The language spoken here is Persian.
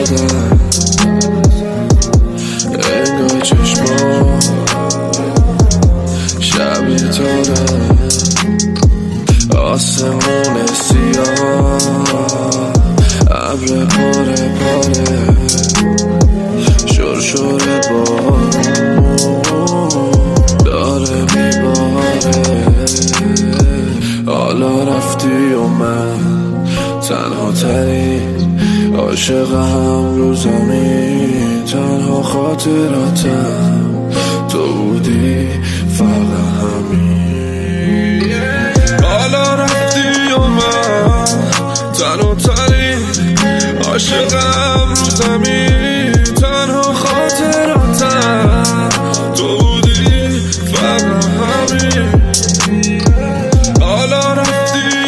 زدن، انگار چشما شبیه تاره، آسمون سیاه، ابر پاره پاره، شرشور بارون داره میباره. حالا رفتی و من تنها ترین عاشق هم رو زمین، تنها خاطراتم تو بودی فقط همین. حالا رفتی و من تنها ترین عاشق